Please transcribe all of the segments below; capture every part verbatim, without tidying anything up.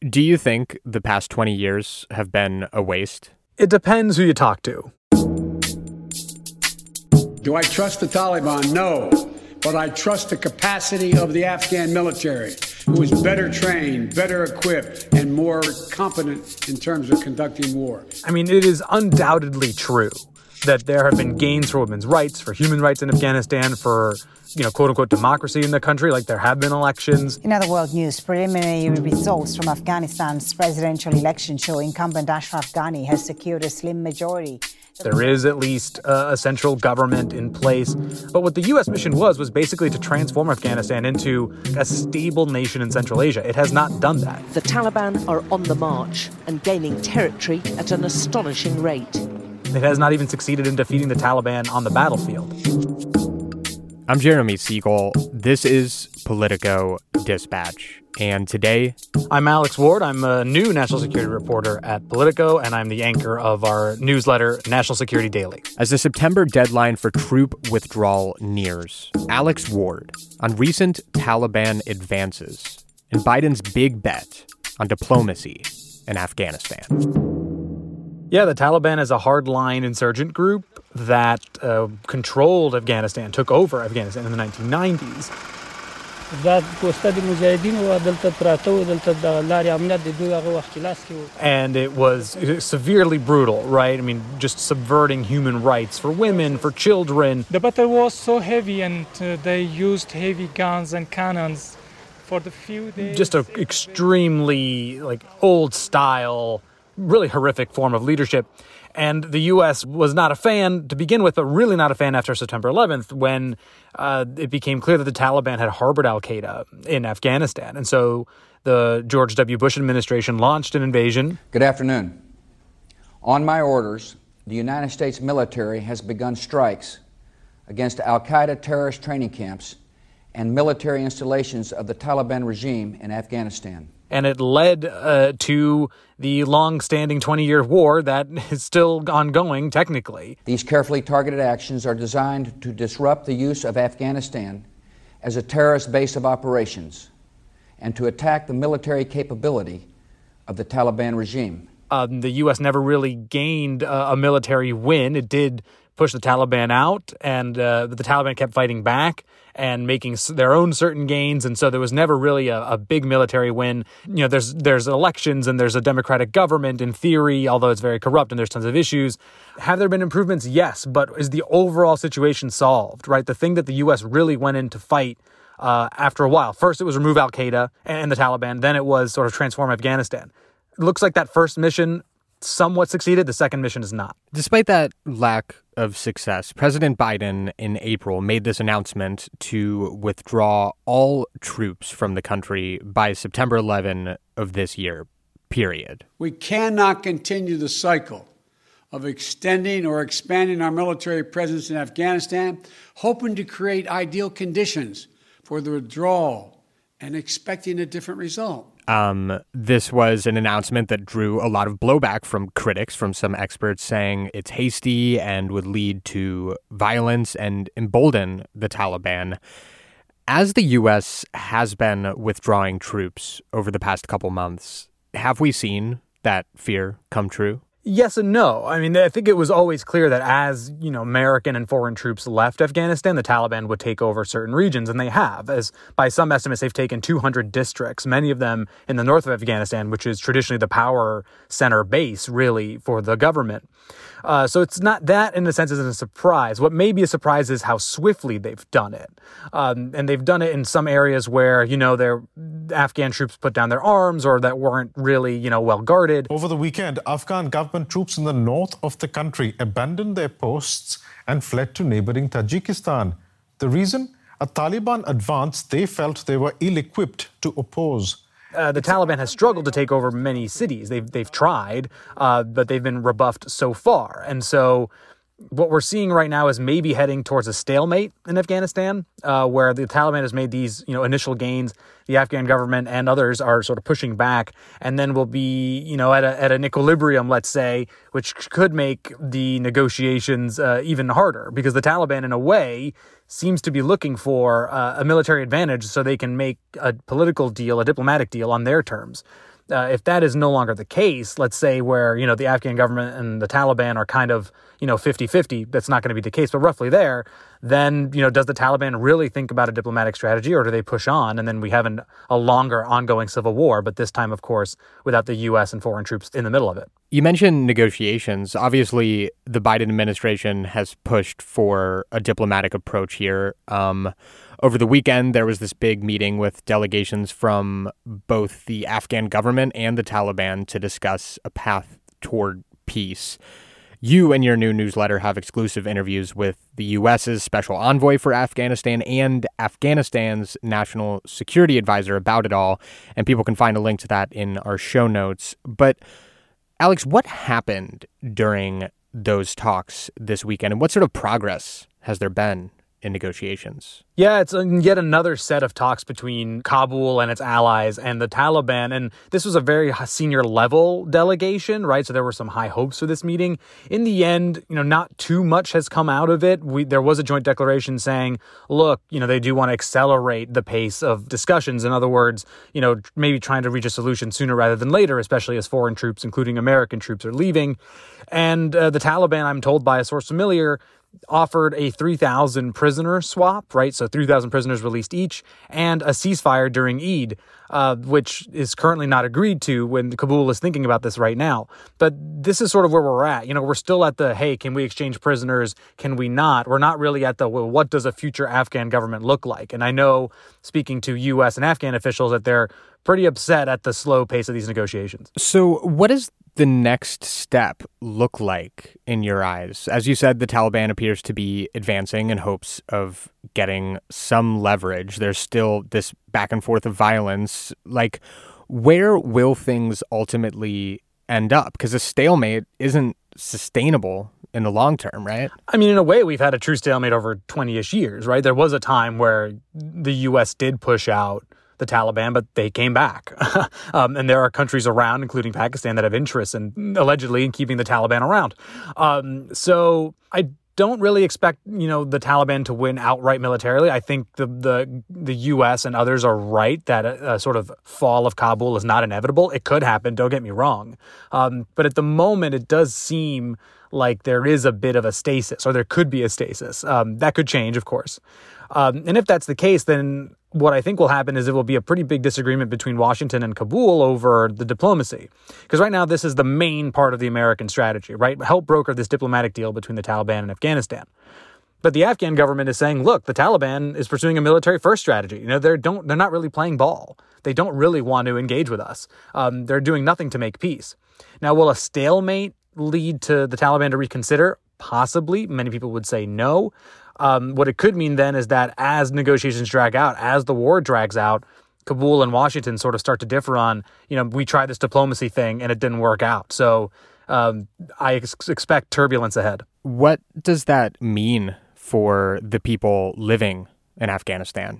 Do you think the past twenty years have been a waste? It depends who you talk to. Do I trust the Taliban? No. But I trust the capacity of the Afghan military, who is better trained, better equipped, and more competent in terms of conducting war. I mean, it is undoubtedly true that there have been gains for women's rights, for human rights in Afghanistan, for, you know, quote-unquote democracy in the country, like there have been elections. In other world news, preliminary results from Afghanistan's presidential election show incumbent Ashraf Ghani has secured a slim majority. There is at least uh, a central government in place. But what the U S mission was, was basically to transform Afghanistan into a stable nation in Central Asia. It has not done that. The Taliban are on the march and gaining territory at an astonishing rate. It has not even succeeded in defeating the Taliban on the battlefield. I'm Jeremy Siegel. This is Politico Dispatch. And today, I'm Alex Ward. I'm a new national security reporter at Politico, and I'm the anchor of our newsletter, National Security Daily. As the September deadline for troop withdrawal nears, Alex Ward on recent Taliban advances and Biden's big bet on diplomacy in Afghanistan. Yeah, the Taliban is a hardline insurgent group that uh, controlled Afghanistan, took over Afghanistan in the nineteen nineties. And it was severely brutal, right? I mean, just subverting human rights for women, for children. The battle was so heavy, and uh, they used heavy guns and cannons for the few days. Just an extremely, like, old-style, really horrific form of leadership. And the U S was not a fan to begin with, but really not a fan after September eleventh, when uh, it became clear that the Taliban had harbored al-Qaeda in Afghanistan. And so the George W. Bush administration launched an invasion. Good afternoon. On my orders, the United States military has begun strikes against al-Qaeda terrorist training camps and military installations of the Taliban regime in Afghanistan. And it led uh, to the long-standing twenty-year war that is still ongoing, technically. These carefully targeted actions are designed to disrupt the use of Afghanistan as a terrorist base of operations and to attack the military capability of the Taliban regime. Um, the U S never really gained uh, a military win. It did push the Taliban out, and uh, the Taliban kept fighting back and making their own certain gains, and so there was never really a, a big military win. You know, there's there's elections and there's a democratic government in theory, although it's very corrupt and there's tons of issues. Have there been improvements? Yes, but is the overall situation solved, right? The thing that the U S really went in to fight uh, after a while, first it was remove al-Qaeda and the Taliban, then it was sort of transform Afghanistan. It looks like that first mission somewhat succeeded. The second mission is not. Despite that lack of success, President Biden in April made this announcement to withdraw all troops from the country by September eleventh of this year, period. We cannot continue the cycle of extending or expanding our military presence in Afghanistan, hoping to create ideal conditions for the withdrawal and expecting a different result. Um, this was an announcement that drew a lot of blowback from critics, from some experts saying it's hasty and would lead to violence and embolden the Taliban. As the U S has been withdrawing troops over the past couple months, have we seen that fear come true? Yes and no. I mean, I think it was always clear that as, you know, American and foreign troops left Afghanistan, the Taliban would take over certain regions, and they have. As by some estimates, they've taken two hundred districts, many of them in the north of Afghanistan, which is traditionally the power center base, really, for the government. Uh, so it's not that, in a sense, isn't a surprise. What may be a surprise is how swiftly they've done it. Um, and they've done it in some areas where, you know, their Afghan troops put down their arms or that weren't really, you know, well guarded. Over the weekend, Afghan government troops in the north of the country abandoned their posts and fled to neighboring Tajikistan. The reason? A Taliban advance they felt they were ill-equipped to oppose. Uh, the Taliban has struggled to take over many cities. They've they've tried, uh, but they've been rebuffed so far. And so what we're seeing right now is maybe heading towards a stalemate in Afghanistan, uh, where the Taliban has made these, you know, initial gains. The Afghan government and others are sort of pushing back, and then we'll be, you know, at a, at an equilibrium, let's say, which could make the negotiations uh, even harder, because the Taliban, in a way, seems to be looking for uh, a military advantage so they can make a political deal, a diplomatic deal on their terms. Uh, if that is no longer the case, let's say where, you know, the Afghan government and the Taliban are kind of, you know, fifty-fifty, that's not going to be the case, but roughly there, then, you know, does the Taliban really think about a diplomatic strategy, or do they push on? And then we have an, a longer ongoing civil war, but this time, of course, without the U S and foreign troops in the middle of it. You mentioned negotiations. Obviously, the Biden administration has pushed for a diplomatic approach here. Um, over the weekend, there was this big meeting with delegations from both the Afghan government and the Taliban to discuss a path toward peace. You and your new newsletter have exclusive interviews with the U S's special envoy for Afghanistan and Afghanistan's national security advisor about it all, and people can find a link to that in our show notes. But Alex, what happened during those talks this weekend, and what sort of progress has there been in negotiations? Yeah, it's yet another set of talks between Kabul and its allies and the Taliban. And this was a very senior level delegation, right? So there were some high hopes for this meeting. In the end, you know, not too much has come out of it. We, there was a joint declaration saying, look, you know, they do want to accelerate the pace of discussions. In other words, you know, maybe trying to reach a solution sooner rather than later, especially as foreign troops, including American troops, are leaving. And uh, the Taliban, I'm told by a source familiar, offered a three thousand prisoner swap, right? So three thousand prisoners released each, and a ceasefire during Eid, uh, which is currently not agreed to when Kabul is thinking about this right now. But this is sort of where we're at. You know, we're still at the, hey, can we exchange prisoners? Can we not? We're not really at the, well, what does a future Afghan government look like? And I know, speaking to U S and Afghan officials, that they're pretty upset at the slow pace of these negotiations. So what is the next step look like in your eyes? As you said, the Taliban appears to be advancing in hopes of getting some leverage. There's still this back and forth of violence. Like, where will things ultimately end up? Because a stalemate isn't sustainable in the long term, right? I mean, in a way, we've had a true stalemate over twenty-ish years, right? There was a time where the U S did push out the Taliban, but they came back. um, and there are countries around, including Pakistan, that have interests in allegedly in keeping the Taliban around. Um, so I don't really expect, you know, the Taliban to win outright militarily. I think the the the U S and others are right that a, a sort of fall of Kabul is not inevitable. It could happen, don't get me wrong. Um, but at the moment, it does seem like there is a bit of a stasis, or there could be a stasis. Um, that could change, of course. Um, and if that's the case, then what I think will happen is it will be a pretty big disagreement between Washington and Kabul over the diplomacy. Because right now, this is the main part of the American strategy, right? Help broker this diplomatic deal between the Taliban and Afghanistan. But the Afghan government is saying, look, the Taliban is pursuing a military-first strategy. You know, they're don't they're not really playing ball. They don't really want to engage with us. Um, they're doing nothing to make peace. Now, will a stalemate lead to the Taliban to reconsider? Possibly. Many people would say no. Um, what it could mean then is that as negotiations drag out, as the war drags out, Kabul and Washington sort of start to differ on, you know, we tried this diplomacy thing and it didn't work out. So um, I ex- expect turbulence ahead. What does that mean for the people living in Afghanistan?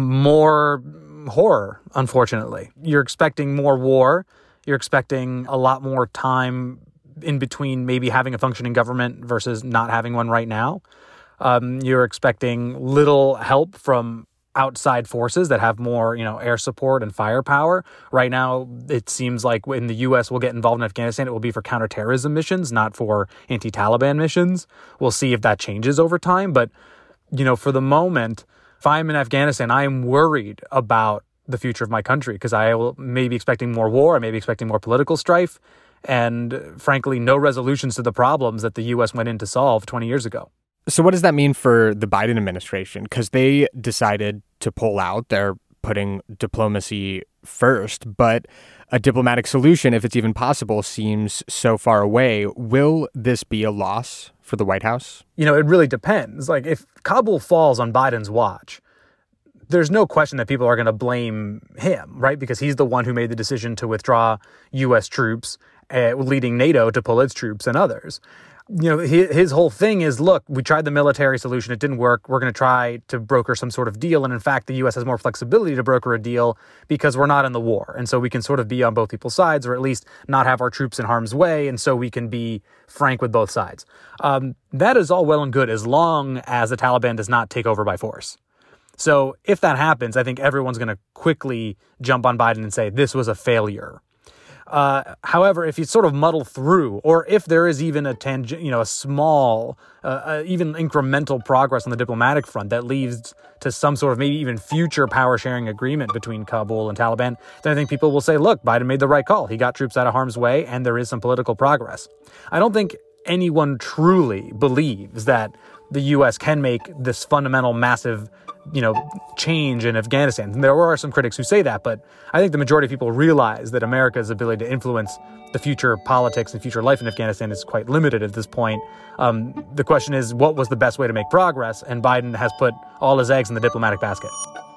More horror, unfortunately. You're expecting more war. You're expecting a lot more time in between maybe having a functioning government versus not having one right now. Um, you're expecting little help from outside forces that have more, you know, air support and firepower. Right now, it seems like when the U S will get involved in Afghanistan, it will be for counterterrorism missions, not for anti-Taliban missions. We'll see if that changes over time. But, you know, for the moment, if I'm in Afghanistan, I am worried about the future of my country because I will may be expecting more war. I may be expecting more political strife. And frankly, no resolutions to the problems that the U S went in to solve twenty years ago. So what does that mean for the Biden administration? Because they decided to pull out. They're putting diplomacy first, but a diplomatic solution, if it's even possible, seems so far away. Will this be a loss for the White House? You know, it really depends. Like, if Kabul falls on Biden's watch, there's no question that people are going to blame him, right? Because he's the one who made the decision to withdraw U S troops, uh, leading NATO to pull its troops and others. You know, his, his whole thing is, look, we tried the military solution. It didn't work. We're going to try to broker some sort of deal. And in fact, the U S has more flexibility to broker a deal because we're not in the war. And so we can sort of be on both people's sides, or at least not have our troops in harm's way. And so we can be frank with both sides. Um, that is all well and good as long as the Taliban does not take over by force. So if that happens, I think everyone's going to quickly jump on Biden and say this was a failure. Uh, however, if you sort of muddle through, or if there is even a tangent, you know, a small, uh, uh, even incremental progress on the diplomatic front that leads to some sort of maybe even future power sharing agreement between Kabul and Taliban, then I think people will say, look, Biden made the right call. He got troops out of harm's way, and there is some political progress. I don't think anyone truly believes that the U S can make this fundamental, massive, you know, change in Afghanistan. And there are some critics who say that, but I think the majority of people realize that America's ability to influence the future politics and future life in Afghanistan is quite limited at this point. Um, the question is, what was the best way to make progress? And Biden has put all his eggs in the diplomatic basket.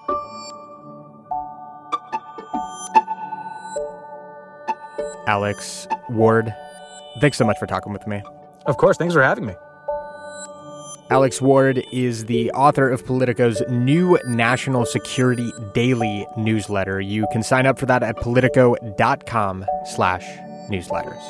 Alex Ward, thanks so much for talking with me. Of course. Thanks for having me. Alex Ward is the author of Politico's new National Security Daily newsletter. You can sign up for that at politico.com slash newsletters.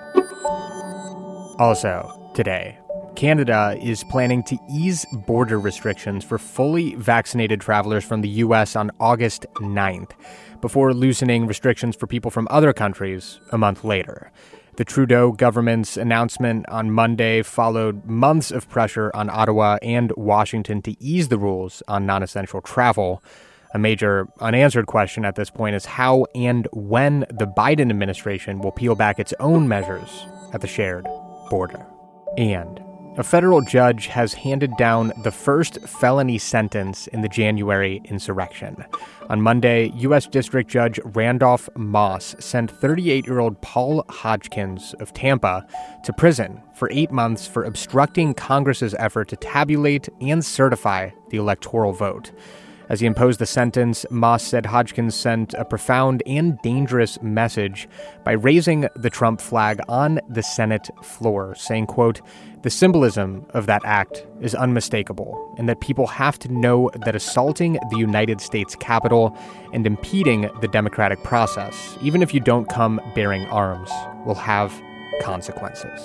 Also, today, Canada is planning to ease border restrictions for fully vaccinated travelers from the U S on August ninth, before loosening restrictions for people from other countries a month later. The Trudeau government's announcement on Monday followed months of pressure on Ottawa and Washington to ease the rules on non-essential travel. A major unanswered question at this point is how and when the Biden administration will peel back its own measures at the shared border. And a federal judge has handed down the first felony sentence in the January insurrection. On Monday, U S District Judge Randolph Moss sent thirty-eight-year-old Paul Hodgkins of Tampa to prison for eight months for obstructing Congress's effort to tabulate and certify the electoral vote. As he imposed the sentence, Moss said Hodgkins sent a profound and dangerous message by raising the Trump flag on the Senate floor, saying, quote, "The symbolism of that act is unmistakable, and that people have to know that assaulting the United States Capitol and impeding the democratic process, even if you don't come bearing arms, will have consequences."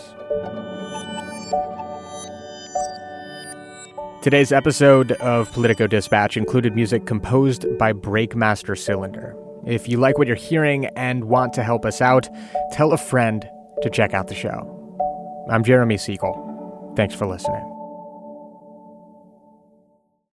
Today's episode of Politico Dispatch included music composed by Breakmaster Cylinder. If you like what you're hearing and want to help us out, tell a friend to check out the show. I'm Jeremy Siegel. Thanks for listening.